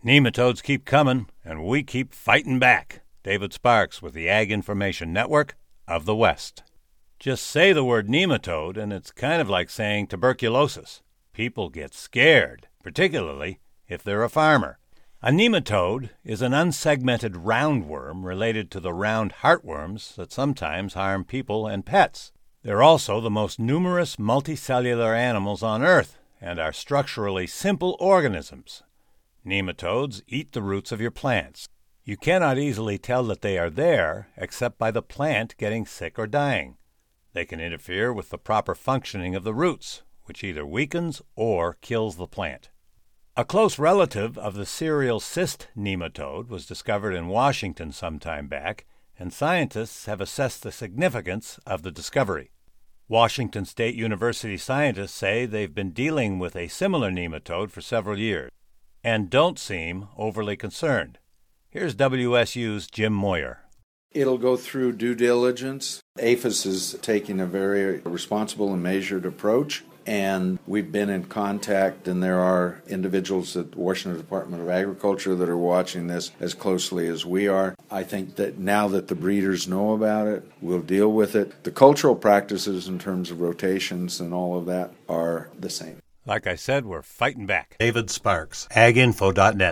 Nematodes keep coming, and we keep fighting back. David Sparks with the Ag Information Network of the West. Just say the word nematode, and it's kind of like saying tuberculosis. People get scared, particularly if they're a farmer. A nematode is an unsegmented roundworm related to the round heartworms that sometimes harm people and pets. They're also the most numerous multicellular animals on Earth and are structurally simple organisms. Nematodes eat the roots of your plants. You cannot easily tell that they are there except by the plant getting sick or dying. They can interfere with the proper functioning of the roots, which either weakens or kills the plant. A close relative of the cereal cyst nematode was discovered in Washington some time back, and scientists have assessed the significance of the discovery. Washington State University scientists say they've been dealing with a similar nematode for several years and don't seem overly concerned. Here's WSU's Jim Moyer. It'll go through due diligence. APHIS is taking a very responsible and measured approach, and we've been in contact, and there are individuals at the Washington Department of Agriculture that are watching this as closely as we are. I think that now that the breeders know about it, we'll deal with it. The cultural practices in terms of rotations and all of that are the same. Like I said, we're fighting back. David Sparks, aginfo.net.